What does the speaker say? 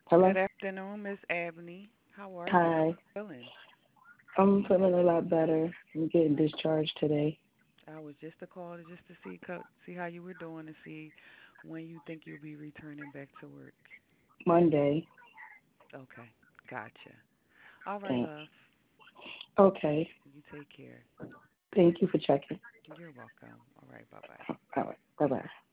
Hello? Good afternoon, Miss Abney. How are you? Hi. Feeling? I'm feeling a lot better. I'm getting discharged today. I was just a call just to see how you were doing and see when you think you'll be returning back to work. Monday. Okay, gotcha. All right, Mm. love. Okay. You take care. Thank you for checking. You're welcome. All right, bye bye. All right. Bye bye.